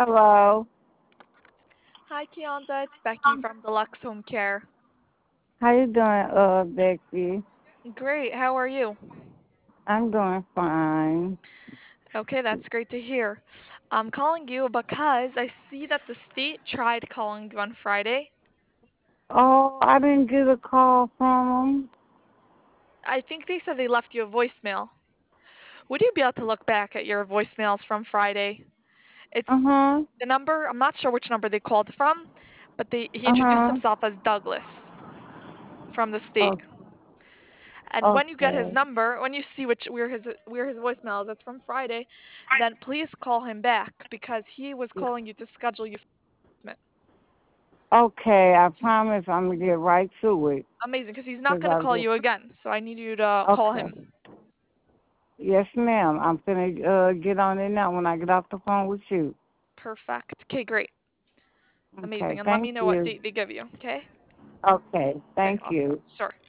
Hello. Hi, Keonta. It's Becky from Deluxe Home Care. How you doing, Becky? Great. How are you? I'm doing fine. Okay, that's great to hear. I'm calling you because I see that the state tried calling you on Friday. Oh, I didn't get a call from I think they said they left you a voicemail. Would you be able to look back at your voicemails from Friday? them. It's Uh-huh. the number, I'm not sure which number they called from, but he introduced Uh-huh. himself as Douglas from the state. Oh, And when you get his okay. number, when you see where his voicemail is, it's from Friday, then please call him back because he was calling you to schedule you for treatment. Okay, I promise I'm gonna get right to it. Amazing, because he's not 'Cause gonna I call just you again. So I need you to call okay. him. Yes, ma'am. I'm gonna get on it now when I get off the phone with you. Perfect. Okay, great. Okay, Amazing. And let me thank know what you. date they give you. Okay. Okay, Okay. thank Awesome. you. Sure.